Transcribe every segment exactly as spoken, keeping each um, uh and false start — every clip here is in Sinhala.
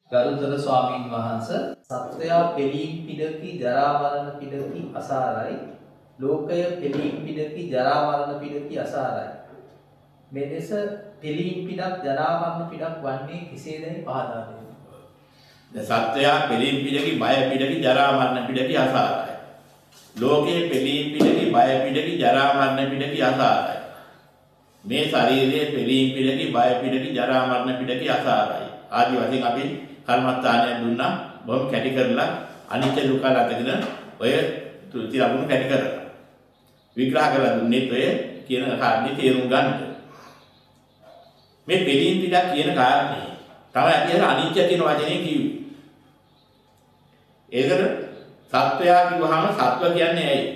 ගරුතර ස්වාමීන් වහන්සේ සත්වයා පෙළීම් පිඩකි ජරා මරණ පිඩකි අසාරයි ලෝකය පෙළීම් පිඩකි ජරා මරණ පිඩකි අසාරයි මෙලෙස පෙළීම් පිඩක් ජරා මරණ පිඩක් වන්නේ කෙසේදයි පහදා දෙන්න. සත්වයා පෙළීම් පිඩකි බය පිඩකි ජරා මරණ පිඩකි අසාරයි ලෝකයේ පෙළීම් පිඩකි බය පිඩකි ජරා මරණ පිඩකි අසාරයි මේ ශරීරයේ පෙළීම් පිඩකි බය පිඩකි ජරා මරණ පිඩකි අසාරයි ආදි වශයෙන් අපි කර්මස්ථානය දුන්නා බොහොම කැටි කරලා අනිත්‍ය දුක්ඛ අතගෙන ඔය තුති ලකුණු කැටි කරලා විග්‍රහ කරලා දුන්නේ ඔය කියන කාරණේ තේරුම් ගන්න. මේ පෙළීම් පිටක් කියන කාරණේ තමයි අපි අර අනිත්‍ය කියන වචනේ කිව්වේ. ඒකද සත්වයා කිව්වහම සත්ව කියන්නේ ඇයි?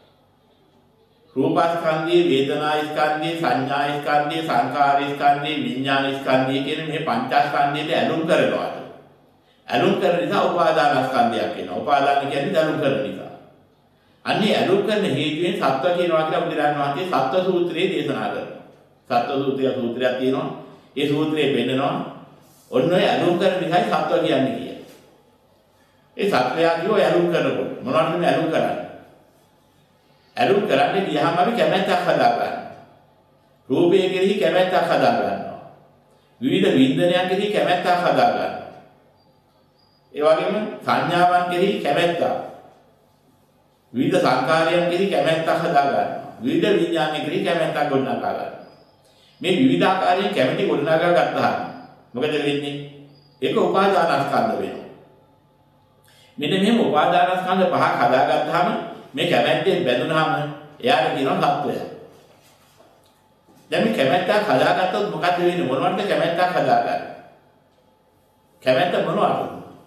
රූපස්කන්ධයේ වේදනාස්කන්ධයේ සංඥාස්කන්ධයේ සංකාරස්කන්ධයේ විඥානස්කන්ධයේ කියන මේ පංචස්කන්ධයට ඇලුම් කරනවා. ඇලුම් කරන නිසා උපාදානස්කන්ධයක් වෙනවා. උපාදාන කියන්නේ ඇලුම් කරන නිසා. අන්නේ ඇලුම් කරන හේතුවෙන් සත්ව කියනවා කියලා බුදුරජාණන් වහන්සේ සත්ව සූත්‍රයේ දේශනා කරනවා. සත්ව සූත්‍රය සූත්‍රයක් තියෙනවා. ඒ සූත්‍රයේ පෙන්නනවා ඔන්න ඔය ඇලුම් කරන නිසායි සත්ව කියන්නේ කියලා. ඒ සත්වයා කියෝ ඇලුම් කරනකොට මොනවද මේ ඇලුම් කරන්නේ? ඇලුම් කරන්නේ ගියාම අපි කැමැත්තක් හදා ගන්නවා. රූපයේ කෙරෙහි කැමැත්තක් හදා ගන්නවා. විවිධ වින්දනයන් කෙරෙහි කැමැත්තක් හදා ගන්නවා. ඒ වගේම සංඥාවන් කෙරෙහි කැමැත්තක්. විවිධ සංකාරයන් කෙරෙහි කැමැත්තක් හදා ගන්නවා. විවිධ විඥාන කෙරෙහි කැමැත්තක් ගොඩනගා ගන්නවා. මේ විවිධ ආකාරයෙන් කැමැති ගොඩනගා ගත්තාම මොකද වෙන්නේ? ඒක උපාදානස්කන්ධ වෙනවා. මෙන්න මේ උපාදානස්කන්ධ පහක් හදාගත්තාම මේ කැමැත්තෙන් බැඳුනහම එයාට කියනවා සත්වය. දැන් මේ කැමැත්තක් හදාගත්තොත් මොකද වෙන්නේ? මොනවද කැමැත්තක් හදාගන්නේ? කැමැත්ත මොනවද?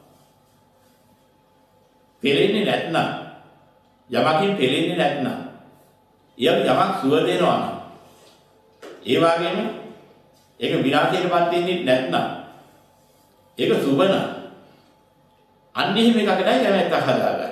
පෙළෙන්නේ නැත්නම් යමකින් පෙළෙන්නේ නැත්නම් යම් යමක් සුව දෙනවා නම් ඒ වගේම ඒක විනාශයටපත් වෙන්නේ නැත්නම් ඒක සුබ නම් අන්න එහෙම එකකටයි කැමැත්තක් හදාගන්නේ.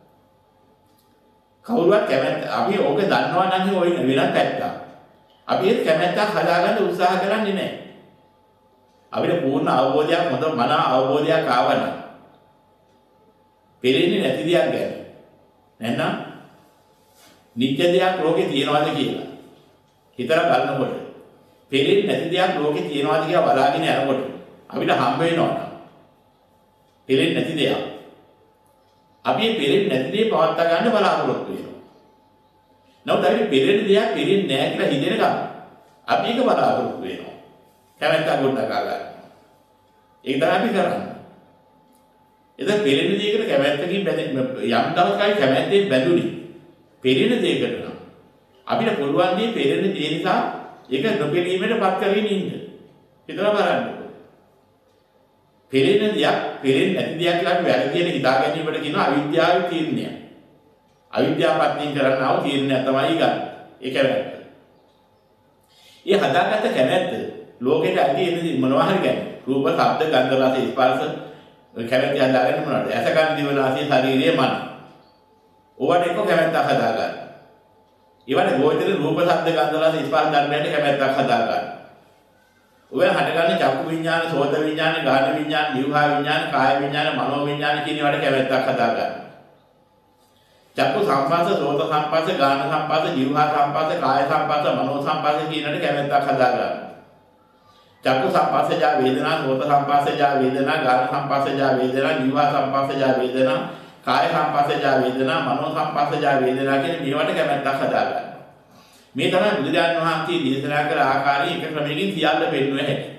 කවුරුවත් කැමැත්ත අපි ඕක දන්නවා නම් ඔය වෙනත් පැත්තක්. අපි ඒක කැමැත්තක් හදාගන්න උත්සාහ කරන්නේ නැහැ. අපිට පූර්ණ අවබෝධයක් හොඳ මන අවබෝධයක් ආවනම් පෙරෙන්නේ නැති දෙයක් ගැන නැත්නම් නිත්‍ය දෙයක් ලෝකේ තියනවාද කියලා හිතලා බලනකොට පෙරෙන්නේ නැති දෙයක් ලෝකේ තියනවාද කියලා බලාගෙන යනකොට අපිට හම්බ වෙනවා පෙරෙන්නේ නැති දෙයක්. අපි මේ පෙරෙන්නේ නැති දේ පවත්වා ගන්න බලාපොරොත්තු වෙනවා. නමුත් අපිට පෙරෙන්නේ දෙයක් පෙරෙන්නේ නැහැ කියලා හිතෙන ගමන් අපි ඒක බලාපොරොත්තු වෙනවා. කැමැත්ත ගොඩනගා ගන්න. ඒක තමයි අපි කරන්නේ. එතන පෙරෙන දෙයකට කැමැත්තකින් බැඳෙන්න යම් දවසකයි කැමැත්තෙන් බැඳුනේ. පෙරෙන දෙයකට නම් අපිට පුළුවන් දේ පෙරෙන දේ නිසා ඒක නොපෙරීමටපත් කරගෙන ඉන්න. හිතලා බලන්න. පෙරෙන දෙයක් පෙරෙන්නේ නැති දෙයක් කියලා අපි වැරදියට හිතා ගැනීමට කියනවා අවිද්‍යාවේ තීරණය. අවිද්‍යාවපත්යෙන් කරන්නා වූ තීරණය තමයි ගන්න. ඒ කැමැත්ත. ඒ හදාගත්ත කැමැත්ත ලෝකෙට ඇති එන මොනවා හරි කියන්නේ. රූප, ශබ්ද, ගන්ධ, රස, ස්පර්ශ කැමැති හදාගන්න මොනවද? ඇස කන දිව නාසය ශරීරය මන. ඕවට එක්ක කැමැත්තක් හදාගන්න. ඊවල ගෝචර රූප ශබ්ද ගන්ධ රස ස්පර්ශ ධර්මයන්ට කැමැත්තක් හදාගන්න. ඔය හටගන්න චක්කු විඥාන, සෝත විඥාන, ගාහන විඥාන, જીවහා විඥාන, කාය විඥාන, මනෝ විඥාන කියන ඒවාට කැමැත්තක් හදාගන්න. චක්කු සංපස්ස, සෝත සංපස්ස, ගාහන සංපස්ස, જીවහා සංපස්ස, කාය සංපස්ස, මනෝ සංපස්ස කියනට කැමැත්තක් හදාගන්න. චක්කු සංපස්සජා වේදනා, සෝත සංපස්සජා වේදනා, ගාන සංපස්සජා වේදනා, ජීවා සංපස්සජා වේදනා, කාය සංපස්සජා වේදනා, මනෝ සංපස්සජා වේදනා කියන මේවට කැමැත්තක් හදාගන්න. මේ තමයි බුදුරජාණන් වහන්සේ දේශනා කළ ආකාරයේ එක ක්‍රමයකින් සියල්ල පෙන්වුවේ හැටි.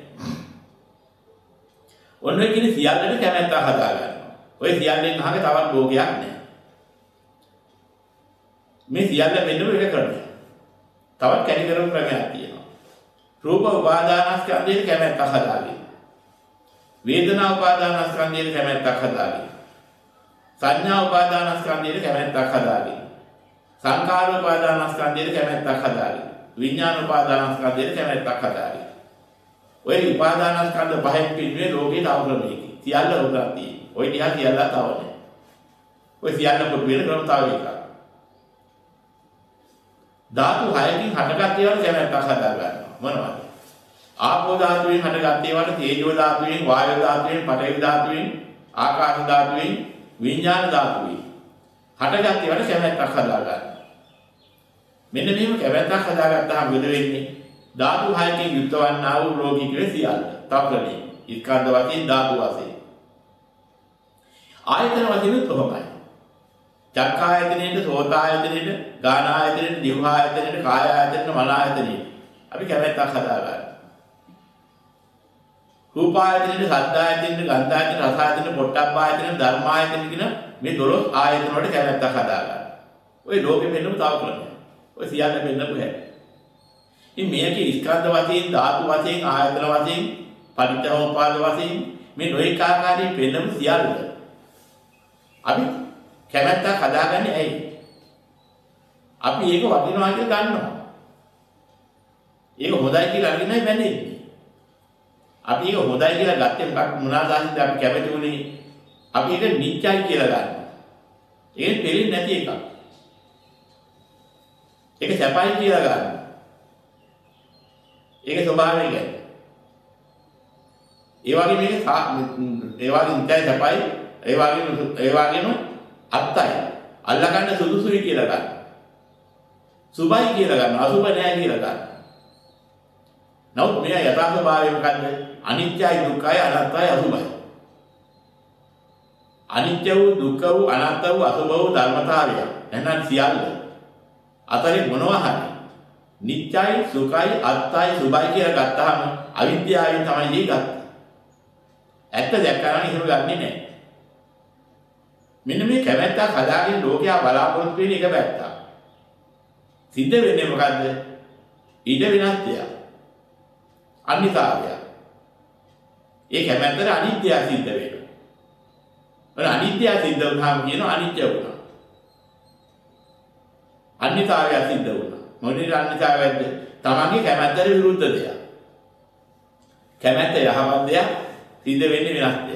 ඔන්න ඔය කියන සියල්ලට කැමැත්තක් හදාගන්න. ඔය සියල්ලෙන් අහක තවත් භෝගයක් නැහැ. මේ සියල්ල පෙන්වුව එක ක්‍රමයක්. තවත් කැටි කරපු ක්‍රමයක් තියෙනවා. රූප උපාදානස්කන්ධයේ කැමැත්තක් හදාගන්න. වේදනා උපාදානස්කන්ධයේ කැමැත්තක් හදාගන්න. සංඥා උපාදානස්කන්ධයේ කැමැත්තක් හදාගන්න. සංකාර උපාදානස්කන්ධයේ කැමැත්තක් හදාගන්න. විඥාන උපාදානස්කන්ධයේ කැමැත්තක් හදාගන්න. ඔය උපාදානස්කන්ධ පහෙන් පිළිවෙල ලෝකේ තව ක්‍රමයකින්. සියල්ල උදාක් තියෙනවා. ඔය ටික සියල්ල තව නැහැ. ඔය සියල්ල කොට වෙන ක්‍රම තව එකක්. ධාතු හයකින් හටගත් ඒවාට කැමැත්තක් හදාගන්නවා. මොනවද? ආපෝ ධාතුවෙන් හටගත් ඒවාට තේජෝ ධාතුවෙන්, වායෝ ධාතුවෙන්, පඨවි ධාතුවෙන්, ආකාශ ධාතුවෙන්, විඥාන ධාතුවෙන් හටගත් ඒවාට කැමැත්තක් හදාගන්න. මෙන්න මෙහෙම කැමැත්තක් හදාගත්තාම මොකද වෙන්නේ? ධාතු හයකින් යුක්ත වන්නා වූ ලෝකික සියල්ල තප්‍රණේ ස්කන්ධ වශයෙන් ධාතු වශයෙන් ආයතන වශයෙන් කොහොමයි? චක්කායතනෙට, සෝතායතනෙට, ගානායතනෙට, දිවහායතනෙට, කායායතනෙට, මනායතනෙට අපි කැමැත්තක් හදාගන්න. රූපායතනෙට, සද්ධායතනෙට, ගන්ධායතනෙට, රසායතනෙට, පොට්ටබ්බායතනෙට, ධර්මායතනෙට කියන මේ දොළොස් ආයතන වලට කැමැත්තක් හදාගන්න. ඔය ලෝකෙ මෙන්නම තව ක්‍රමයක්. ඔය සියල්ල මෙන්නම හැටි. ඉතින් මේකේ ස්කන්ධ වශයෙන්, ධාතු වශයෙන්, ආයතන වශයෙන්, පටිච්චසමුප්පාද වශයෙන් මේ නොඑක ආකාරයෙන් වෙනම සියල්ල අපි කැමැත්තක් හදාගන්නේ ඇයි? අපි ඒක වටිනවා කියලා ගන්නවා. ඒක හොඳයි කියලා අරගෙනයි බැඳෙන්නේ. අපි ඒක හොඳයි කියලා ගත්තේ මොකක් මොනවාද අපි කැමති උනේ? අපි ඒක නිත්‍යයි කියලා ගන්නවා. ඒක දෙලින් නැති එකක්. ඒක සැපයි කියලා ගන්නවා. ඒක ස්වභාවය කියන්නේ. ඒ වගේ මේක ඒ වගේ නිත්‍යයි සැපයි ඒ වගේම ඒ වගේම අත්තයි අල්ලගන්න සුදුසුයි කියලා ගන්න. සුභයි කියලා ගන්න, අසුභ නැහැ කියලා ගන්න. නමුත් මේ යථා ස්වභාවය මොකද්ද? අනිත්‍යයි, දුක්ඛයි, අනාත්තයි, අසුභයි. අනිත්‍ය වූ, දුක්ඛ වූ, අනාත්ත වූ, අසුභ වූ ධර්මතාවය. එහෙනම් සියල්ල අතරේ මොනවා හරි නිත්‍යයි, සුඛයි, අත්තයි, සුභයි කියලා ගත්තාම අවිද්‍යාවෙන් තමයි ඊ ගත්තේ. ඇත්ත දැක්කම එහෙම ගන්නෙ නැහැ. මෙන්න මේ කැමැත්තක් හදාගෙන ලෝකයා බලාපොරොත්තු වෙන එක පැත්තක්. සිද්ධ වෙන්නේ මොකද්ද? ඊට විනාශය. අනිත්‍යය. ඒ කැමැත්තට අනිත්‍යය සිද්ධ වෙනවා. ඔය අනිත්‍යය සිද්ධ වුණාම කියනවා අනිත්‍ය වුණා. අනිත්‍යය සිද්ධ වුණා. මොනිර අනිත්‍යයද? තමන්ගේ කැමැත්තට විරුද්ධ දෙයක්. කැමැත්ත යහපත් දෙයක් සිද්ධ වෙන්නේ විනාශය.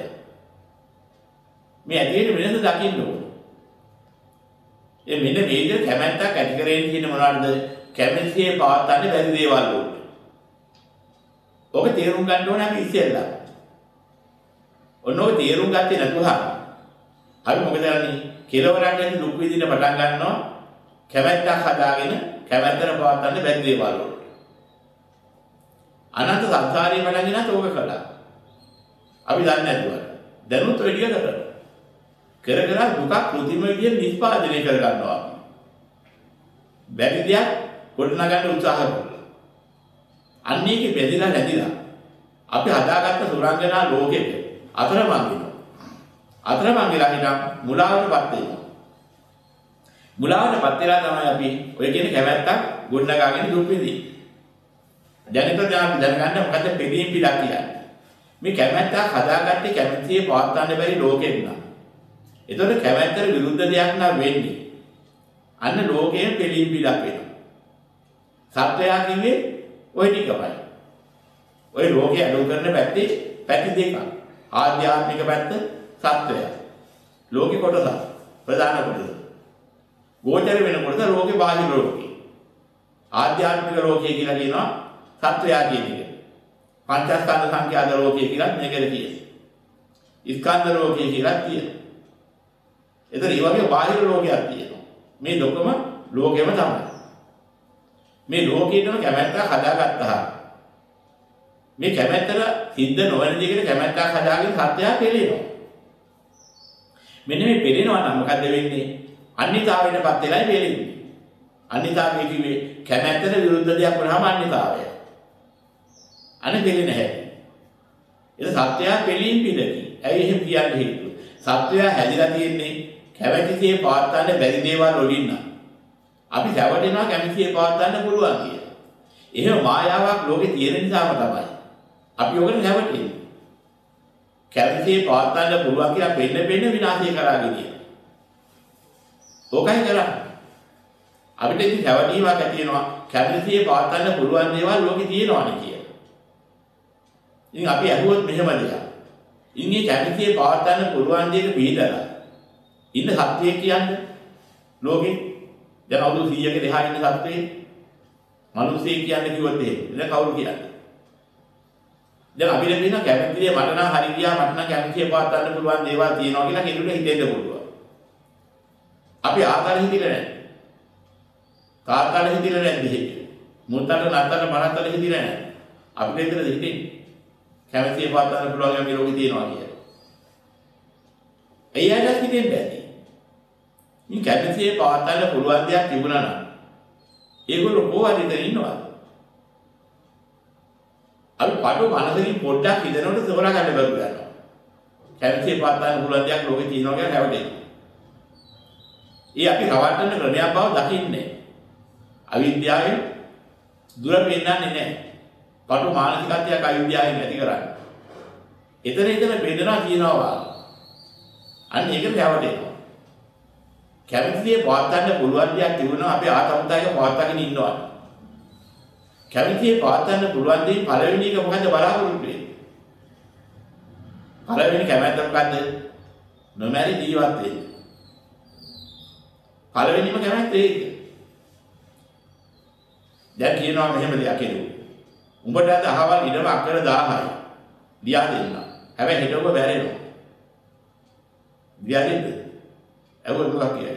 මේ ඇදෙන්නේ වෙනස දකින්න ඕනේ. ඒ මෙන්න මේ විදිහට කැමැත්තක් ඇති කරගෙන තියෙන මොනවද? කැමැතියේ පවත්තන්නේ බැරි දේවල් වලට. ඔබ තේරුම් ගන්න ඕනේ අපි ඉස්සෙල්ලා. ඔන්නෝ තේරුම් ගත්තේ නැතුව අපි මොකද කරන්නේ? කෙලවරක් යන දුක් විඳින්න පටන් ගන්නවා. කැමැත්තක් හදාගෙන කැමැත්තට පවත්තන්නේ බැරි දේවල් වලට. අනන්ත සංසාරේ පටන් ගෙනත් ඕක කළා. අපි දන්නේ නැතුව. දැනුත් ඔය ටික කරා. කර කර දුක කෘතිම විදියට නිෂ්පාදනය කර ගන්නවා. බැරි දෙයක් ගොඩනගන්න උත්සාහ කරනවා. අන්නේක බැඳිලා නැතිලා අපි හදාගත්ත සුරංගනා ලෝකෙක අතරමං වෙනවා. අතරමං වෙලා හිටන් මුලාවටපත් වෙනවා. මුලාවටපත් වෙලා තමයි අපි ඔය කියන කැමැත්තක් ගොඩනගාගෙන දුක් විඳින්නේ. දැනිට දැන් දැනගන්න මොකද පෙදීම් පිටක් කියන්නේ. මේ කැමැත්තක් හදාගත්තේ කැමැතියේ පවත්වන්න බැරි ලෝකෙක නා. ඒතකොට කැමැත්තට විරුද්ධ දෙයක් නම් වෙන්නේ. අන්න ලෝකයෙන් පිළිම් පිටක් වෙනවා. සත්‍යය කිව්වේ ওই ටිකමයි. ওই ලෝකයේ අනුව කරන පැත්තේ පැති දෙකක්. ආධ්‍යාත්මික පැත්ත සත්‍යය. ලෝකේ කොටස ප්‍රධාන කොටස. ගෝචර වෙන කොටස ලෝකේ බාහිර ලෝකේ. ආධ්‍යාත්මික ලෝකය කියලා කියනවා සත්‍යය කියන එක. පංචස්කන්ධ සංඛ්‍යාත ලෝකය කියලා මේකද කියන්නේ. ස්කන්ධ ලෝකය කියලා කියනවා. එතන ඒ වගේ බාහිර ලෝකයක් තියෙනවා. මේ ලෝකම ලෝකෙම තමයි. මේ ලෝකේටම කැමැත්තක් හදාගත්තා. මේ කැමැත්තට සිද්ධ නොවන දෙයකට කැමැත්තක් හදාගෙන සත්‍යය පෙළෙනවා. මෙන්න මේ පෙළෙනවා නම් මොකද වෙන්නේ? අන්‍යතාවයටපත් වෙලායි පෙළෙන්නේ. අන්‍යතාවය කිව්වේ කැමැත්තට විරුද්ධ දෙයක් වුණාම අන්‍යතාවය. අනේ පෙළෙන්නේ නැහැ. ඒක සත්‍යය පෙළීම් පිටකි. ඇයි එහෙම කියන්නේ හේතුව? සත්‍යය හැදිලා තියෙන්නේ කැමැතිසේ පවත්වන්න බැරි දේවල් වලින් නම්. අපි රැවටෙනවා කැමැතිසේ පවත්වන්න පුළුවන් කියලා. එහෙම මායාවක් ලෝකේ තියෙන නිසාම තමයි අපි ඔකට රැවටෙන්නේ. කැමැතිසේ පවත්වන්න පුළුවන් කියලා පෙන්න පෙන්න විනාශය කරාගෙන යනවා. ඕකයි කරන්නේ. අපිට ඉතින් රැවටීමක් ඇති වෙනවා කැමැතිසේ පවත්වන්න පුළුවන් දේවල් ලෝකේ තියෙනවානේ කියලා. ඉතින් අපි අහුවොත් මෙහෙම දෙයක්. ඉන්නේ කැමැතිසේ පවත්වන්න පුළුවන් දේක පිළිදලා ඉන්න සත්‍යය කියන්නේ ලෝකේ දැන් අවුරුදු සීයක දෙහා ඉන්න සත්‍යය මිනිස්සේ කියන්නේ කිව්වොත් එහෙම. එතන කවුරු කියන්නේ? දැන් අපිට තියෙන කැමැතිනේ මට නම් හරි ගියා මට නම් කැමැතිේ පවත්වන්න පුළුවන් දේවල් තියෙනවා කියලා කෙනෙකුට හිතෙන්න පුළුවන්. අපි ආකාර හිතිලා නැහැ. කාකාර හිතිලා නැද්ද හිත? මුත්තට නත්තට මනත්තට හිතිලා නැහැ. අපිට විතරද හිතෙන්නේ? කැමැතිේ පවත්වන්න පුළුවන් මේ ලෝකේ තියෙනවා කියලා. එයාට හිතෙන්නේ නැති. මේ කැමැතිේ පවත්වන්න පුළුවන් දෙයක් තිබුණා නම් ඒගොල්ලෝ කොහොමද ඉතින් ඉන්නවද? අපි පාඩු මනසකින් පොඩ්ඩක් හිතනකොට තෝරා ගන්න බැරුව යනවා. කැමැතිේ පවත්වන්න පුළුවන් දෙයක් ලෝකේ තියෙනවා කියලා හැවටෙන්නේ. ඒ අපි රවට්ටන ක්‍රමයක් බව දකින්නේ. අවිද්‍යාවෙන් දුර පෙන්නන්නේ නැහැ. පාඩු මානසිකත්වයක් අවිද්‍යාවෙන් ඇති කරන්නේ. එතන එතන බෙදනවා කියනවා. අන්න ඒකට හැවටෙනවා. කැමැතිේ පවත්වන්න පුළුවන් දෙයක් තිබුණා අපි ආතම්තාවක පවත්වාගෙන ඉන්නවා. කැමැතිේ පවත්වන්න පුළුවන් දෙයින් පළවෙනි එක මොකද බලාපොරොත්තු වෙන්නේ? පළවෙනි කැමැත්ත මොකද්ද? නොමැරි ජීවත් වෙන්න. පළවෙනිම කැමැත්ත ඒක. දැන් කියනවා මෙහෙම දෙයක් කෙරුවා. උඹට අද අහවල් ඉඩම අක්කර දහයයි. ලියා දෙන්න. හැබැයි හෙට ඔබ බැරෙනවා. ලියා දෙන්න. ඒක දුක කියයි.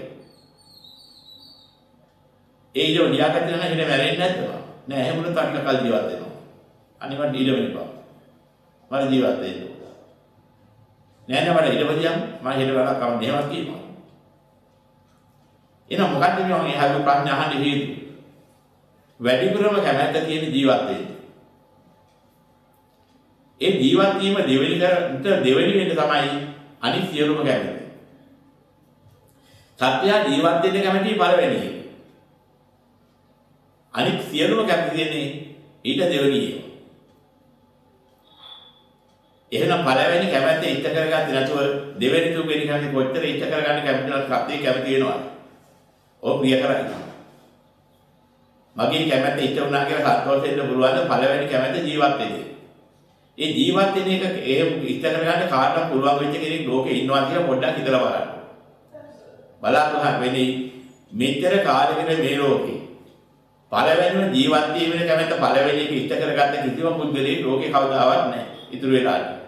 ඒ ඉඩම ලියාගත්තේ නැහැ හෙට මැරෙන්නේ නැද්ද? නෑ එහෙම වුණත් අනික කල් ජීවත් වෙනවා. අනිවාර්ය ඊට වෙනවා. මම ජීවත් වෙන්න. නෑ නෑ මට ඊට වදියම් මම හෙට වෙලා කවන්න එහෙමත් කියනවා. එහෙනම් මොකද්ද මේ වගේ හරි ප්‍රශ්න අහන්නේ හේතුව? වැඩිපුරම කැමැත්ත තියෙන ජීවත් වෙන්න. ඒ ජීවත් වීම දෙවෙනි කරට දෙවෙනි වෙන්න තමයි අනිත් සියලුම කැමැත්ත. සත්‍යය ජීවත් වෙන්න කැමැති පළවෙනි එක. අනිත් සියලුම කැමති දෙන්නේ ඊට දෙවෙනි එක. එහෙනම් පළවෙනි කැමැත්ත ඉෂ්ට කරගත්තේ නැතුව දෙවෙනි තුන්වෙනි කැමැත්ත කොච්චර ඉෂ්ට කරගන්න කැමති නැත්නම් සත්‍යය කැමති වෙනවද? ඔව් ප්‍රිය කරන්නේ. මගේ කැමැත්ත ඉෂ්ට වුණා කියලා සතුටු වෙන්න පුළුවන් පළවෙනි කැමැත්ත ජීවත් වෙන්නේ. ඒ ජීවත් වෙන එක ඒ ඉෂ්ට කරගන්න කාටවත් පුළුවන් වෙච්ච කෙනෙක් ලෝකේ ඉන්නවා කියලා පොඩ්ඩක් හිතලා බලන්න. බලාපොරොත්තු වෙන්නේ මෙච්චර කාලෙකට මේ ලෝකේ පළවෙනිම ජීවත් වීමේ කැමැත්ත පළවෙනි එක ඉෂ්ට කරගත්ත කිසිම පුද්ගලයෙක් ලෝකේ කවදාවත් නැහැ. ඉතුරු වෙලා නැහැ.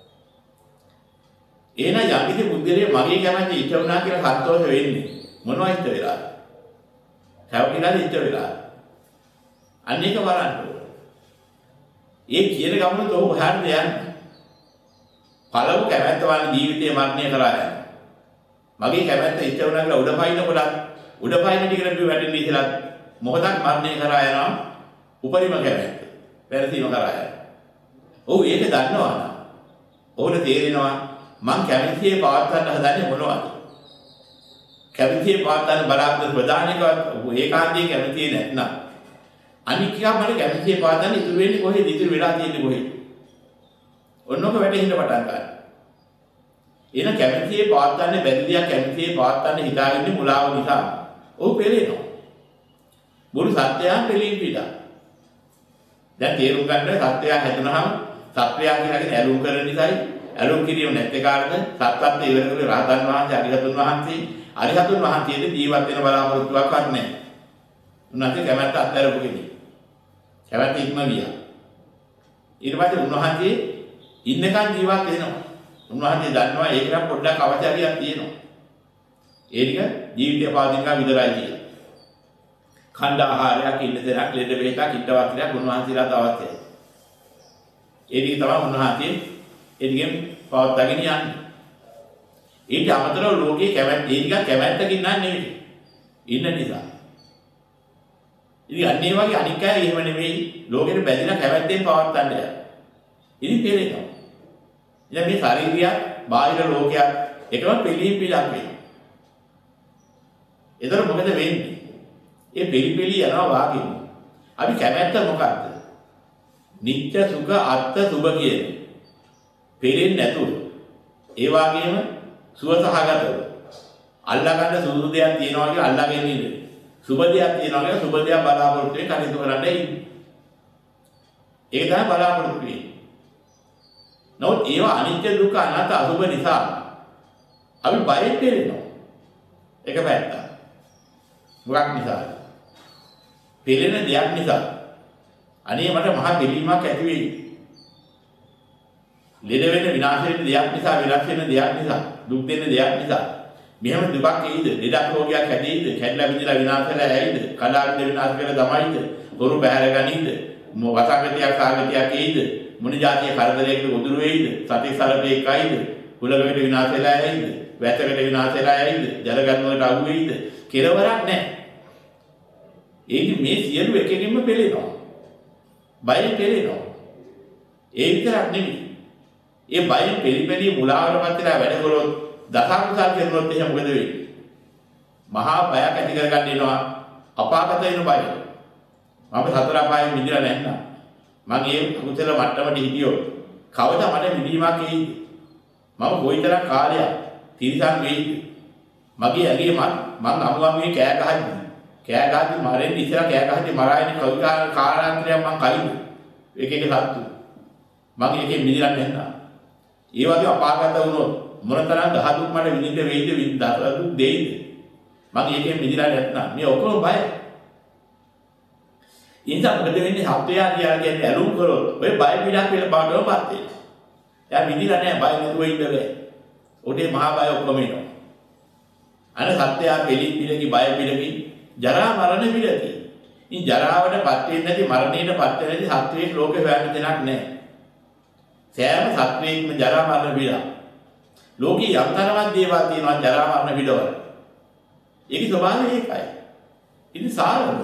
එහෙනම් යම් කිසි පුද්ගලයෙක් මගේ කැමැත්ත ඉෂ්ට වුණා කියලා සතුටු වෙන්නේ මොනවා ඉෂ්ට වෙලාද? හැවකිලාද ඉෂ්ට වෙලාද? අන්න ඒක බලන්න. ඒ කියන ගමන තෝ හරියට යන්නේ. පළමු කැමැත්ත වල ජීවිතේ මරණය කරා යනවා. මගේ කැමැත්ත ඉෂ්ට වුණා කියලා උඩ පයින්නකොට උඩ පයින්න ටිකට බි වැටෙන්න ඉතලා මොහොතක් මරණය කරා යනවා. උපරිම කැමැත්ත. පෙරදීම කරා යනවා. ඔව් ඒක දන්නවා නම් ඔහුට තේරෙනවා මං කැමැතිේ පවත්වන්න හදන්නේ මොනවද? කැමැතිේ පවත්වන්න බලාපොරොත්තු ප්‍රධානිකව ඒකාන්තයේ කැමැතිේ නැත්නම් අනික් කියා මට කැමැතිේ පවත්වන්න ඉතුරු වෙන්නේ කොහෙද? ඉතුරු වෙලා තියෙන්නේ කොහෙද? ඔන්නෝක වැටෙන්න පටන් ගන්නවා. එන කැමැතිේ පවත්වන්න බැරි දෙයක් කැමැතිේ පවත්වන්න හිතාගන්නේ මුලාව නිසා. ඔව් පෙළෙනවා. මුළු සත්‍යයන් පෙළීම් පිටා. දැන් තේරුම් ගන්න සත්‍යය හැදුනහම සත්‍යය කියලාගෙන ඇලුම් කරන නිසායි ඇලුම් කිරීම නැත්තේ කාටද? සත්‍යත් ඉවර කරේ රහතන් වහන්සේ අරිහතුන් වහන්සේ. අරිහතුන් වහන්සේද ජීවත් වෙන බලාපොරොත්තුවක් නැහැ. උන්වහන්සේ කැමැත්ත අත්හැරපු කෙනෙක්. කැමැත්ත ඉක්ම ගියා. ඊට පස්සේ උන්වහන්සේ ඉන්නකන් ජීවත් වෙනවා. උන්වහන්සේ දන්නවා ඒකට පොඩ්ඩක් අවශ්‍යතාවයක් තියෙනවා. ඒ ටික ජීවිතය පාදිකා විතරයි කියන්නේ. ඛණ්ඩ ආහාරයක් ඉන්න දෙයක් ලෙඩ වේකක් ඉන්න වස්ත්‍රයක් උන්වහන්සේලාට අවශ්‍යයි. ඒ ටික තමයි උන්වහන්සේ ඒ ටිකෙන් පවත්වාගෙන යන්නේ. ඊට අමතරව ලෝකේ කැමැත්ත ඒ ටික කැමැත්තකින් නෑ නෙවෙයි. ඉන්න නිසා. ඉතින් අන්නේ වගේ අනික් අය එහෙම නෙවෙයි ලෝකෙට බැඳිලා කැමැත්තෙන් පවත්වන්න යනවා. ඉතින් පෙරේනවා. ඉතින් මේ ශාරීරිය බාහිර ලෝකයක් එකම පිළිම් පිළක් වෙනවා. ඒතර මොකද වෙන්නේ? ඒ පිළිපිලි යනවා වාගෙම. අපි කැමැත්ත මොකද්ද? නිත්‍ය සුඛ අත්ථ සුභ කියන්නේ. පෙරෙන්නේ නැතුව. ඒ වාගේම සුවසහගතව. අල්ලා ගන්න සුදු දෙයක් තියනවා කියලා අල්ලාගෙන ඉන්නේ. සුභ දෙයක් තියනවා කියලා සුභ දෙයක් බලාපොරොත්තු වෙන කටයුතු කරන්න ඉන්නේ. ඒක තමයි බලාපොරොත්තු වෙන්නේ. නමුත් ඒවා අනිත්‍ය දුක්ඛ අනාත්ම අසුභ නිසා අපි බයෙන් පෙරෙනවා. ඒක පැත්ත. මොකක් නිසාද? පෙළෙන දෙයක් නිසා. අනේ මට මහා පිළීමක් ඇති වෙයි. ලෙඩ වෙන විනාශ වෙන දෙයක් නිසා විනාශ වෙන දෙයක් නිසා දුක් දෙන දෙයක් නිසා මෙහෙම දුකක් එයිද? ලෙඩක් රෝගයක් හැදෙයිද? කැඩලා බිඳලා විනාශ වෙලා ඇයිද? කලාවිද විනාශ වෙලා තමයිද? හොරු බහැර ගනීද? වසංගතයක් සාගතයක් එයිද? මොන જાතිය කරදරයකට උදුරු වෙයිද? සතේ සලපේක් අයිද? කුලකට විනාශ වෙලා ඇයිද? වැතකට විනාශ වෙලා ඇයිද? ජලගත් වලට අහු වෙයිද? කෙලවරක් නැහැ. ඒක මේ සියලු එකකින්ම පෙළෙනවා. බයෙන් පෙළෙනවා. ඒ විතරක් නෙමෙයි. ඒ බයෙන් පෙළි මුලාවටපත් වෙලා වැඩ කරොත් දසකුසල් කරනොත් එහෙම මොකද වෙන්නේ? මහා බයක් ඇති කරගන්න එනවා අපාගත වෙන බය. මම සතර අපායෙන් මිදලා නැත්නම් මම ඒ කුසල මට්ටමට හිටියොත් කවදා මට මිදීමක් එයිද? මම කොයිතරම් කාලයක් තිරසන් වෙයිද? මගේ ඇගේ මම මං අමුගම්ගේ කෑ ගහද්දි කෑ ගහද්දි මරෙන්න ඉස්සර කෑ ගහද්දි මරාගෙන කවිකා කාලාන්තරයක් මං කයිද? එක එක සත්තු මම එකෙන් මිදලා නැත්නම් ඒ වගේ අපාගත වුණොත් මොනතරම් දහ දුක් මට විඳින්න වෙයිද? විඳ දුක් දෙයිද? මම එකෙන් මිදලා නැත්නම් මේ ඔක්කොම බයයි. ඉතින් මොකද වෙන්නේ? හත්යා කියලා කියන්නේ ඇලුම් කරොත් ඔය බය පිටක් වෙලා බාඩවපත් වෙනවා. එයා මිදිලා නැහැ බය නැතුව ඉන්න බෑ. උඩේ මහා බය ඔක්කොම එනවා. අර සත්‍යයා පිළි පිළකි බය පිළකි ජරා මරණ පිළකි. ඉතින් ජරාවටපත් වෙන්නේ නැති මරණයටපත් වෙන්නේ නැති සත්වයේ ලෝකේ හොයන්න දෙයක් නැහැ. සෑම සත්වයක්ම ජරා මරණ පිළා. ලෝකේ යම්තරමක් දේවල් තියෙනවා ජරා මරණ පිළවල. ඒකේ ස්වභාවය ඒකයි. ඉතින් සාරද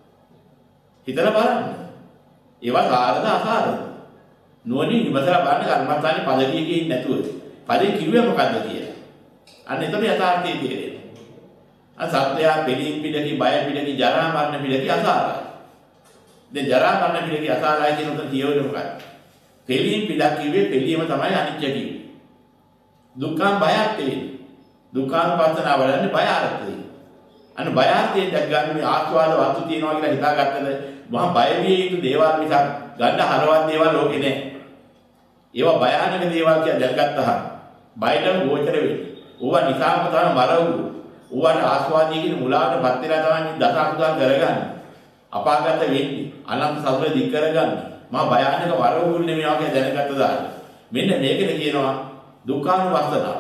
හිතලා බලන්න. ඒවා සාරද අසාරද? නෝනින් ඉවසලා බලන්න කර්මස්ථානේ පදවිය කියින් නැතුව. පදේ කිව්වේ මොකද්ද කියලා. අන්න එතකොට යථාර්ථය තේරෙනවා. අර සත්‍යය පිළිම් පිළකි බය පිළකි ජරා මරණ පිළකි අසාරයි. දැන් ජරා මරණ පිළකි අසාරයි කියන උතන කියවන්නේ මොකක්ද? පිළිම් පිළක් කිව්වේ පිළිම තමයි අනිත්‍ය කිව්වේ. දුක්ඛං බයක් තියෙන්නේ. දුක්ඛානුපස්සනාව වලන්නේ බය අර්ථය. අන්න බය අර්ථයෙන් දැක් ගන්න මේ ආස්වාද වස්තු තියනවා කියලා හිතාගත්තද මහා බය විය යුතු දේවල් මිසක් ගන්න හරවත් දේවල් ලෝකේ නැහැ. ඒවා භයානක දේවල් කියලා දැක්ගත්තහම බයටම ගෝචර වෙන්නේ. ඕවා නිසාම තමයි මරවු. ඕවට ආස්වාදී කියන මුලාවටපත් වෙලා තමයි දස අකුසල් කරගන්නේ. අපාගත වෙන්නේ. අනන්ත සසර දික් කරගන්නේ. මහා භයානක වරවුල් නෙමෙයි වගේ දැනගත්ත දාන්න. මෙන්න මේකද කියනවා දුක්ඛානුපස්සනාව.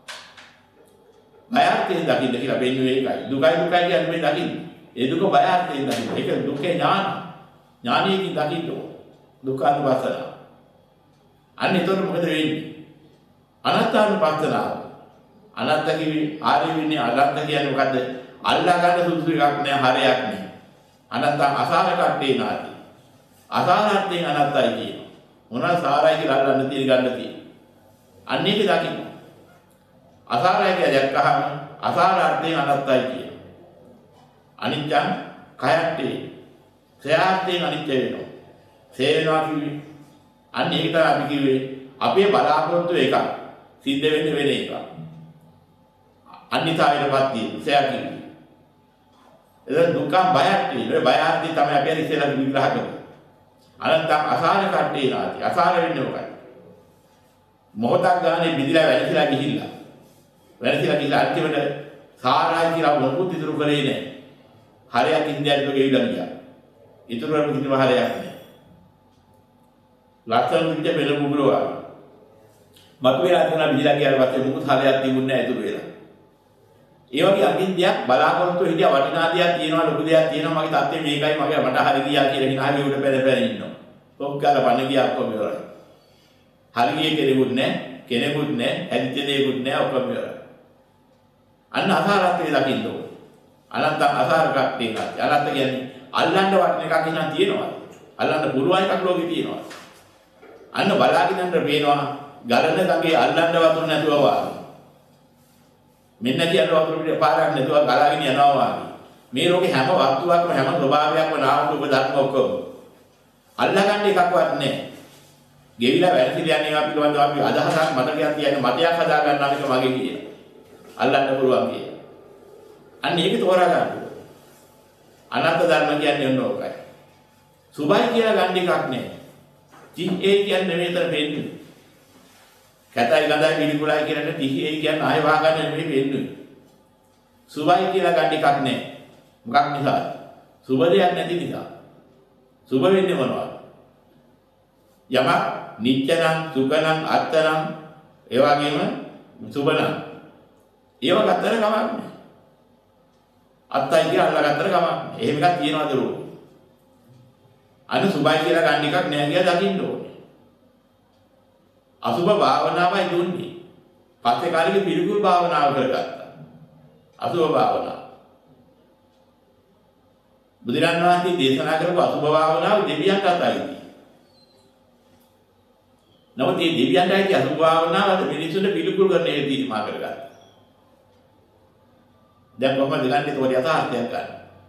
බයර්ථයෙන් දකින්න කියලා වෙන්නේ ඒකයි. දුකයි දුකයි කියන්නේ මේ දකින්න. ඒ දුක බයර්ථයෙන් දකින්න. ඒක දුකේ ඥාන. ඥානීයකින් දකින්න දුක්ඛානුපස්සනාව. අන්න එතකොට මොකද වෙන්නේ? අනාත්මානුපස්සනාව. අනාත්ත කිවි ආර්ය විනය අනාත්ත කියන්නේ මොකද්ද? අල්ලා ගන්න සුදුසු එකක් නෑ හරයක් නෑ. අනාත්ත අසාර කට්ටේ නාති. අසාරයෙන් අනාත්තයි කියනවා. මොනවා සාරයි කියලා අල්ලන්න තියෙන ගන්න තියෙන. අන්න ඒක දකින්න. අසාරයි කියලා දැක්කහම අසාරයෙන් අනාත්තයි කියනවා. අනිත්‍යං කයත්තේ. සයාත්තෙන් අනිත්‍ය වෙනවා. සේ වෙනවා කිව්වේ. අන්න ඒක තමයි අපි කිව්වේ අපේ බලාපොරොත්තු එකක් සිද්ධ වෙන්න වෙන එකක්. අනිත්‍යයටපත් තියෙන සෑ කිව්වේ. ඒක දුක්ඛ බයක් තියෙනවා. බයarti තමයි අපි ඉස්සෙල්ලා විග්‍රහ කරන්නේ. අනන්තං අසාර කට්ටේ නාති. අසාර වෙන්නේ මොකක්ද? මොහොතක් ගානේ බිඳිලා වැළසිලා ගිහිල්ලා. වැළසිලා ගිහිල්ලා අන්තිමට සාරයි කියලා මොකුත් ඉතුරු කරේ නැහැ. හරයක් ඉන්දියාවට ගෙවිලා ගියා. ඉතුරු වල කිසිම හරයක් නැහැ. ලක්ෂණ විදිහට බෙල මුගුරවා. මතුවලා තියෙන බිඳිලා ගියාට පස්සේ මොකුත් හරයක් තිබුණේ නැහැ ඉතුරු වෙලා. ඒ වගේ අකින් දෙයක් බලාපොරොත්තු හිටියා වටිනා දෙයක් තියෙනවා ලොකු දෙයක් තියෙනවා මගේ තත්ත්වය මේකයි මගේ මට හරි ගියා කියලා හිනාවේ උඩ පැන පැන ඉන්නවා. ඔක් ගාලා පණ ගියා ඔක්කොම ඉවරයි. හරි ගියේ කෙනෙකුත් නැහැ, කෙනෙකුත් නැහැ, හැදිච්ච දෙයක්ුත් නැහැ ඔක්කොම ඉවරයි. අන්න අසාරත්වයේ දකින්න ඕන. අනන්ත අසාර කට්ටේ නැති. අනන්ත කියන්නේ අල්ලන්න වටින එකක් ඉන්න තියෙනවා. අල්ලන්න පුළුවන් එකක් ලෝකේ තියෙනවා. අන්න බලාගෙන ඉන්න පේනවා ගලන ගඟේ අල්ලන්න වතුර නැතුව වාගේ. මෙන්න කියන වතුර පිට පාරක් නැතුව ගලාගෙන යනවා වාගේ. මේ ලෝකේ හැම වස්තුවක්ම හැම ස්වභාවයක්ම නාම රූප ධර්ම ඔක්කොම අල්ලගන්න එකක්වත් නැහැ. ගෙවිලා වැරදිලා යන්නේ අපි පිළිබඳව අපි අදහසක් මතකයක් තියන්නේ මතයක් හදා ගන්නවා එක මගේ කියන. අල්ලන්න පුළුවන් කියන. අන්න ඒක තෝරා ගන්න. අනන්ත ධර්ම කියන්නේ ඔන්න ඕකයි. සුභයි කියලා ගන්න එකක් නැහැ. තිස් ඒ කියන්නේ මෙතන වෙන්නේ. කතයි ගඳයි පිළිකුලයි කියනට තිස් ඒ කියන්නේ ආය වා ගන්න නෙමෙයි වෙන්නේ. සුභයි කියලා ගන්න එකක් නැහැ. මොකක් නිසාද? සුභ දෙයක් නැති නිසා. සුභ වෙන්නේ මොනවද? යමක් නිච්චනම් සුඛනම් අත්තනම් ඒ වගේම සුබනම් ඒව ගත්තර කමක් නැහැ. අත්තයි කියලා අල්ලගත්තර කමක් නැහැ. එහෙම එකක් තියනවාද රෝ? අන්න සුබයි කියලා ගන්න එකක් නෑ කියලා දකින්න ඕනේ. අසුබ භාවනාවයි දුන්නේ. පස්සේ කාලෙක පිළිකුල් භාවනාව කරගත්තා. අසුබ භාවනාව. බුදුරන් වහන්සේ දේශනා කරපු අසුබ භාවනාව දෙවියන්ට අතයි. නමුත් මේ දෙවියන්ට අයිති අසුබ භාවනාව අද මිනිසුන්ට පිළිකුල් කරන්න හේතු තීරණය කරගත්තා. දැන් කොහොමද ගන්නේ ඒකට යථාර්ථයක් ගන්න.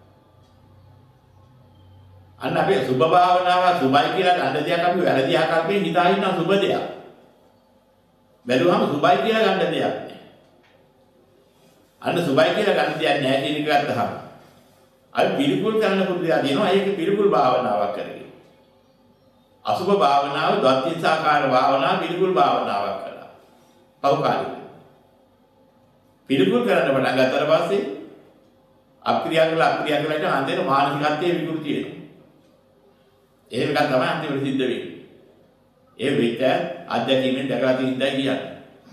අන්න අපි සුබ භාවනාව සුබයි කියලා ගන්න දෙයක් අපි වැරදි ආකල්පයෙන් හිතා ඉන්න සුබ දෙයක්. බැලුවම සුබයි කියලා ගන්න දෙයක් නෑ. අන්න සුබයි කියලා ගන්න දෙයක් නෑ කියන එක ගත්තහම අපි පිළිකුල් කරන්න පුරුදුලා දිනවා. ඒක පිළිකුල් භාවනාවක් කරගෙන. අසුබ භාවනාව ද්වත්තිසාකාර භාවනාව පිළිකුල් භාවනාවක් කළා. පෞකාලික. පිළිකුල් කරන්න පටන් ගත්තට පස්සේ අප්‍රිය කළ අප්‍රිය කළට අන්තිමට මානසිකත්වයේ විකෘති වෙනවා. එහෙම එකක් තමයි අන්තිමට සිද්ධ වෙන්නේ. ඒ වෙච්ච අධ්‍යක්ීමෙන් දැකලා තියෙන ඉඳයි කියන්නේ.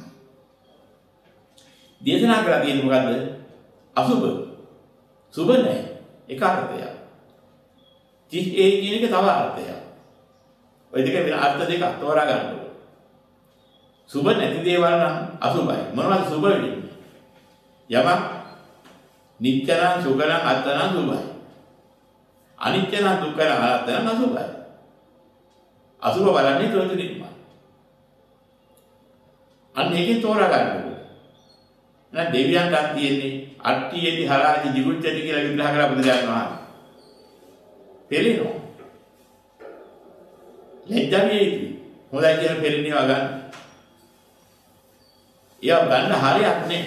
දේශනා කරලා තියෙන්නේ මොකද්ද? අසුබ. සුබ නැහැ. එක අර්ථයක්. ඒ කියන එක තව අර්ථයක්. ඔය දෙක වෙන අර්ථ දෙකක් තෝරා ගන්න ඕනේ. සුබ නැති දේවල් නම් අසුබයි. මොනවද සුබ වෙන්නේ? යමක් නිත්‍යනම් සුඛනම් අත්තනම් සුබයි. අනිත්‍යනම් දුක්ඛනම් අනාත්තනම් අසුබයි. අසුබ බලන්නේ තොරතුරින්ම. අන්න ඒකෙන් තෝරා ගන්න ඕනේ. නැත්නම් දෙවියන්ට තියෙන්නේ අට්ටියේදි හරාජි jigucchati කියලා විග්‍රහ කරලා බුදුරජාණන් වහන්සේ. පෙළෙනවා. ලැජ්ජාවේදී හොඳයි කියලා පෙළෙනවා ගන්න. ඒව ගන්න හරියක් නෑ.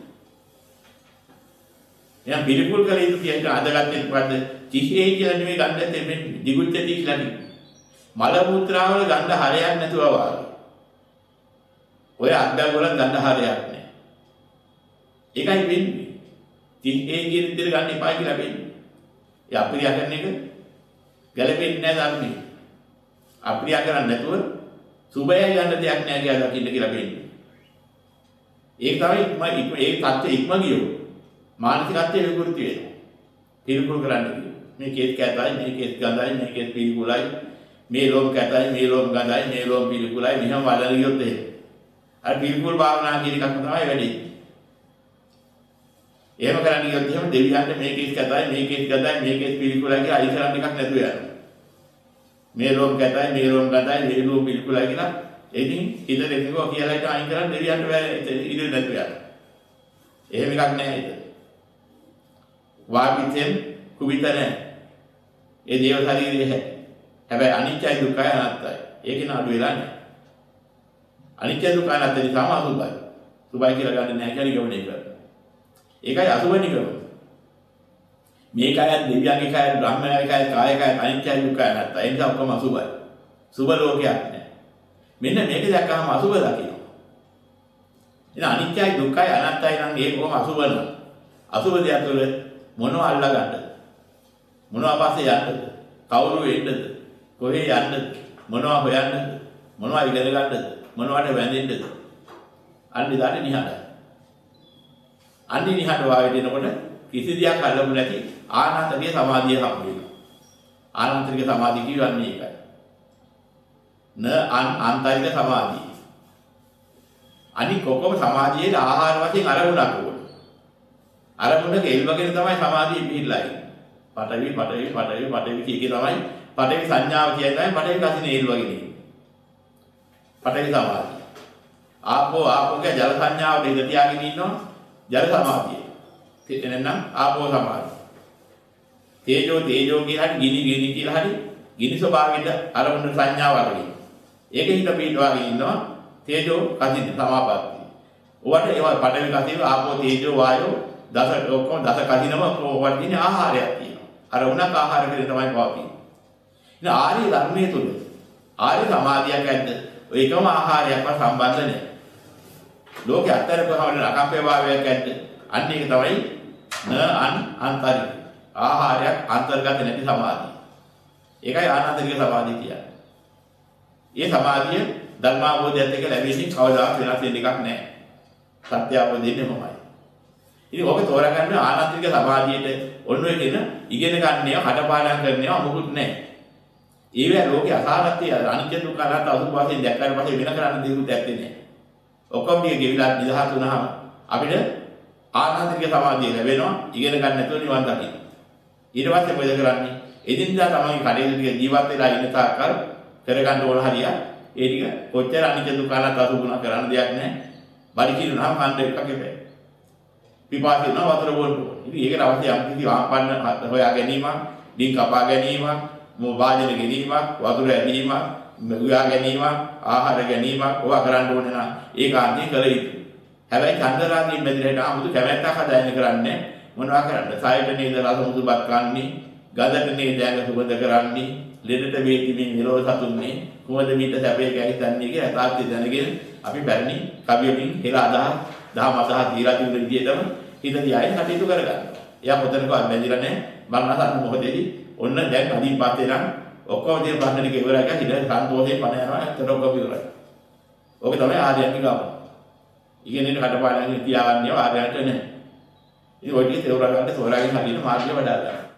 එයා පිළිකුල් කළ යුතු කියන අදගත්තේ මොකද්ද? තිහේ කියලා නෙමෙයි ගන්න දෙන්නේ මේ jigucchati කියලා නෙමෙයි. මල මුත්‍රාවල ගන්න හරයක් නැතුව වාගේ. ඔය අද්දා වල ගන්න හරයක් නැහැ. ඒකයි වෙන්නේ. තිහේ කියන විදිහට ගන්න එපා කියලා වෙන්නේ. ඒ අප්‍රිය කරන එක ගැලපෙන්නේ නැහැ ධර්මයේ. අප්‍රිය කරන්නේ නැතුව සුබය ගන්න දෙයක් නැහැ කියලා දකින්න කියලා වෙන්නේ. ඒක තමයි ඉක්ම ඒ தත්ත්වෙ ඉක්ම ගියෝ. මානසිකත්වයේ විකෘති වෙනවා. පිළිකුල් කරන්න කියනවා. මේ කේස් කැතයි, මේ කේස් ගඳයි, මේ කේස් පිළිකුලයි, මේ ලෝම කැතයි, මේ ලෝම ගඳයි, මේ ලෝම පිළිකුලයි මෙහෙම වලන ගියොත් එහෙම. අර පිළිකුල් භාවනා කියන එකක් තමයි වැඩි. එහෙම කරන්න ගියොත් එහෙම දෙවියන්ට මේ කේස් කැතයි, මේ කේස් ගඳයි, මේ කේස් පිළිකුලයි කියලා අයින් කරන්න එකක් නැතුව යනවා. මේ ලෝම කැතයි, මේ ලෝම ගඳයි, මේ ලෝම පිළිකුලයි කියලා ඉතින් ඉත දෙකෝ කියලා හිත අයින් කරන් දෙවියන්ට ඉදිරි නැතුව යනවා. එහෙම එකක් නැහැ ඒක. වාග්විතෙන් කුවිත නැහැ. ඒ දේව ශරීරයේ හැ. හැබැයි අනිත්‍යයි දුක්ඛයි අනාත්තයි. ඒකේ නඩු වෙලා නැහැ. අනිත්‍ය දුක්ඛ අනාත්ත නිසාම අසුබයි. සුබයි කියලා ගන්න නැහැ කියලා නිගමනය කරනවා. ඒකයි අසුබ නිගමන. මේකයි දෙවියන්ගේ කය බ්‍රහ්මයාගේ කය කාය කය අනිත්‍යයි දුක්ඛයි අනාත්තයි. ඒ නිසා ඔක්කොම අසුබයි. සුබ ලෝකයක් නැහැ. මෙන්න මේක දැක්කම අසුබ දකින්න. ඉතින් අනිත්‍යයි දුක්ඛයි අනාත්තයි නම් ඒක කොහොම අසුබ නෝ? අසුබ දෙයක් තුළ මොනව අල්ලා ගන්නද? මොනවා පස්සේ යන්නද? කවුරු වෙන්නද? කොහේ යන්නද? මොනවා හොයන්නද? මොනවා ඉගෙන ගන්නද? මොනවට වැඳෙන්නද? අන්නේ දාන්නේ නිහඬයි. අන්නේ නිහඬ වාගේ දෙනකොට කිසි දෙයක් අල්ලමු නැති ආනන්තරිය සමාධිය හම්බ වෙනවා. ආනන්තරික සමාධිය කියන්නේ ඒකයි. න අන් ආන්තරික සමාධිය. අනික කොකම සමාධියේ ආහාර වශයෙන් අරමුණක් ඕන. අරමුණක එල්වගෙන තමයි සමාධිය පිළිලා ඉන්නේ. පඨවි පඨවි පඨවි පඨවි කීකේ තමයි පඨවි සංඥාව කියන්නේ පඨවි කසිනේ එල්වගෙන ඉන්නේ. පඨවි සමාධිය. ආපෝ ආපෝගේ ජල සංඥාව දෙක තියාගෙන ඉන්නවා ජල සමාධිය. එතනනම් ආපෝ සමාධිය. තේජෝ තේජෝ කියලා හරි ගිනි ගිනි කියලා හරි ගිනි ස්වභාවයෙන් අරමුණ සංඥාව අරගෙන. ඒක හිත පිටවාගෙන ඉන්නවා තේජෝ කසින සමාපatti. ඔවට ඒවා පඨවි කසින ආපෝ තේජෝ වායෝ දස ඔක්කොම දස කසිනම ඔවට තියෙන ආහාරයක් තියෙනවා. අර උණක් ආහාර කරේ තමයි පවතින්නේ. ඉතින් ආර්ය ධර්මයේ තුල ආර්ය සමාධියක් ඇද්ද? ඔය එකම ආහාරයක්ම සම්බන්ධ නැහැ. ලෝකේ අත්තර කොහොමද අකම්පේ භාවයක් ඇද්ද? අන්න ඒක තමයි න අන් අන්තරික. ආහාරයක් අන්තර්ගත නැති සමාධිය. ඒකයි ආනන්තරික සමාධිය කියන්නේ. ඒ සමාධිය ධර්මාවබෝධයත් එක්ක ලැබෙන්නේ කවදාවත් වෙනස් වෙන්න එකක් නැහැ. සත්‍ය අවබෝධයෙන් මොමයි. ඉතින් ඔබ තෝරාගන්න ආනන්තික සමාධියට ඔන්න ඔය කියන ඉගෙන ගන්නේව කටපාඩම් කරනේව මොකුත් නැහැ. ඒවැ ලෝකේ අසාරත්‍ය අනිත්‍ය දුක්ඛ අනාත්ම අසුභ වශයෙන් දැක්කාට පස්සේ වෙන කරන්න දෙයක් නැත්තේ නෑ. ඔක්කොම මේ ගෙවිලා නිදහස් වුණාම අපිට ආනන්තික සමාධිය ලැබෙනවා ඉගෙන ගන්න නැතුව නිවන් දකින්න. ඊට පස්සේ මොකද කරන්නේ? එදින්දා තමයි කඩේට ටික ජීවත් වෙලා ඉන්න තාක්කල් කරගන්න ඕන හරිය. ඒ ටික කොච්චර අනිත්‍ය දුක්ඛ අනාත්ම අසුභ ගුණ කරන්න දෙයක් නැහැ. බඩ කිරුණාම කන්න එකක් එපැයි. පිපාසෙ නම් වතුර බොන්න ඕනේ. ඉතින් ඒකට අවශ්‍ය යම් කිසි ආපන්න හොයා ගැනීමක්, ඩිං කපා ගැනීමක්, මොවාජන ගැනීමක්, වතුර ඇදීමක්, උයා ගැනීමක්, ආහාර ගැනීමක් ඕවා කරන්න ඕනේ නම් ඒකාන්තයෙන් කළ යුතුයි. හැබැයි චන්දරාගයෙන් බැඳිලා හිටා 아무තු කැමැත්තක් හදාගෙන කරන්නේ මොනවා කරන්නද? සායට නේද රස මුදුබත් කන්නේ, ගඳට නේද ඇඟ සුබද කරන්නේ, ලෙඩට වේදිමින් නිරෝධ සතුන්නේ, කොහොමද මීට සැපේ කැහිතන්නේ කියලා යථාර්ථය දැනගෙන අපි පැරණි කවියකින් හෙලා අදහස් දහම අදහස් දීලා තිබුණ විදිහටම හිත දිහායි කටයුතු කරගන්නවා. එයා මොතනකවත් බැඳිලා නැහැ. මරණසන්න මොහොතේදී ඔන්න දැන් අදින් පස්සේ නම් ඔක්කොම දේ ප්‍රශ්න ටික ඉවරයි කියලා හිත සන්තෝෂයෙන් පණ යනවා. ඇත්තට ඔක්කොම ඉවරයි. ඕක තමයි ආර්යයන්ගේ ගම. ඉගෙනෙන්න කටපාඩම් තියාගන්නේ ආර්යයන්ට නැහැ. ඉතින් ඔය ටික තේරුම් ගන්න තෝරාගෙන හරියට මාර්ගය වඩා ගන්න.